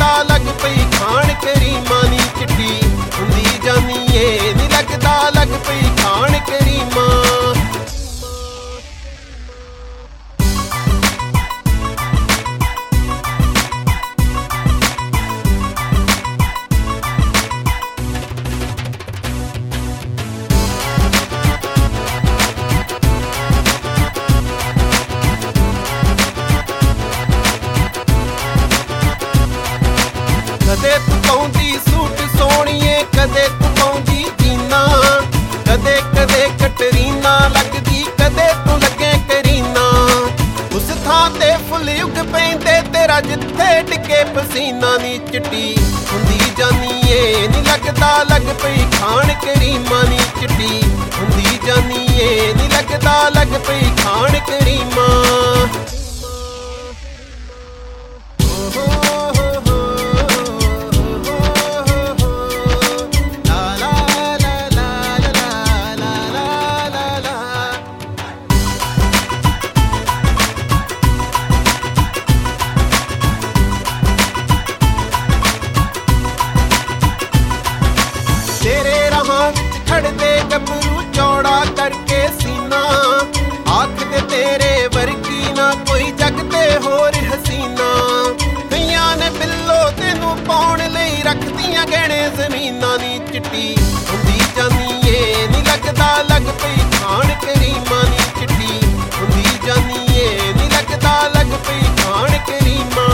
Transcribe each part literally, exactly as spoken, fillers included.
ਲੱਗਦਾ ਲੱਗ ਪਈ ਖਾਣ ਕਰੀਮਾਂ ਨੀ ਚਿੱਟੀ ਹੁੰਦੀ ਜਾਨੀ ਏ ਨੀ ਲੱਗਦਾ ਲੱਗ ਪਈ ਖਾਣ ਕਰੀਮਾਂ। ਕਦੇ ਤੂੰ ਪਾਉਂਦੀ ਸੂਟ ਸੋਹਣੀਏ ਕਦੇ ਤੂੰ ਪਾਉਂਦੀ ਜੀਨਾ ਕਦੇ ਕਦੇ ਕਟਰੀਨਾ ਲੱਗਦੀ ਕਦੇ ਤੂੰ ਲੱਗੇ ਕਰੀਨਾ ਉਸ ਥਾਂ ਤੇ ਫੁੱਲ ਉੱਗ ਪੈਂਦੇ ਤੇਰਾ ਜਿੱਥੇ ਡਿੱਗੇ ਪਸੀਨਾ ਨੀ ਚਿੱਟੀ ਹੁੰਦੀ ਜਾਨੀ ਏ ਨੀ ਲੱਗਦਾ ਲੱਗ ਪਈ ਖਾਣ ਕਰੀਮਾਂ ਨੀ ਚਿੱਟੀ ਹੁੰਦੀ ਜਾਨੀ ਏ ਨੀ ਲੱਗਦਾ ਲੱਗ ਪਈ ਖਾਣ ਕਰੀਮਾਂ। ਤੇਰੇ ਰਾਹਾਂ ਵਿੱਚ ਖੜਦੇ ਗੱਭਰੂ ਚੌੜਾ ਕਰਕੇ ਸੀਨਾ ਆਖਦੇ ਤੇਰੇ ਵਰਗੀ ਨਾ ਕੋਈ ਜੱਗ ਤੇ ਹੋਰ ਹਸੀਨਾ ਕਈਆਂ ਨੇ ਬਿੱਲੋ ਤੈਨੂੰ ਪਾਉਣ ਲਈ ਰੱਖਦੀਆਂ ਗਹਿਣੇ ਜ਼ਮੀਨਾਂ ਨੀ ਚਿੱਟੀ ਹੁੰਦੀ ਜਾਨੀ ਏ ਨੀ ਲੱਗਦਾ ਲੱਗ ਪਈ ਖਾਣ ਕਰੀਮਾਂ ਨੀ ਚਿੱਟੀ ਹੁੰਦੀ ਜਾਨੀ ਏ ਨੀ ਲੱਗਦਾ ਲੱਗ ਪਈ ਖਾਣ ਕਰੀਮਾਂ।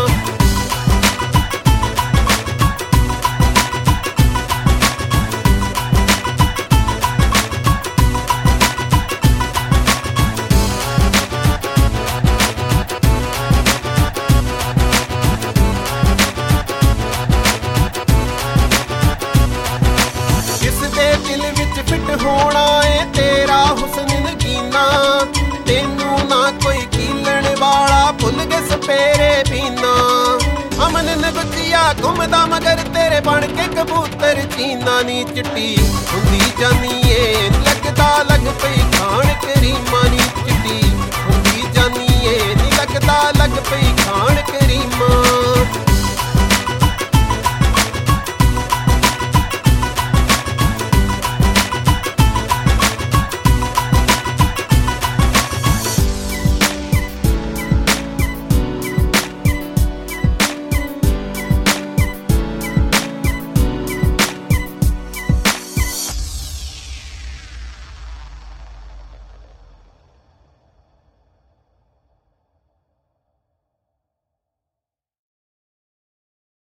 ਦਿਲ ਵਿੱਚ ਫਿੱਟ ਹੋਣਾ ਏ ਤੇਰਾ ਹੁਸਨ ਨਗੀਨਾ ਤੈਨੂੰ ਨਾ ਕੋਈ ਕੀਲਣ ਵਾਲਾ ਭੁੱਲ ਗਏ ਸਪੇਰੇ ਪੀਨਾ ਅਮਨ ਨਗੁਚੀਆ ਘੁੰਮਦਾ ਮਗਰ ਤੇਰੇ ਬਣ ਕੇ ਕਬੂਤਰ ਚੀਨਾ ਨੀ ਚਿੱਟੀ ਹੁੰਦੀ ਜਾਨੀ ਏ ਲੱਗਦਾ ਲੱਗ ਪਈ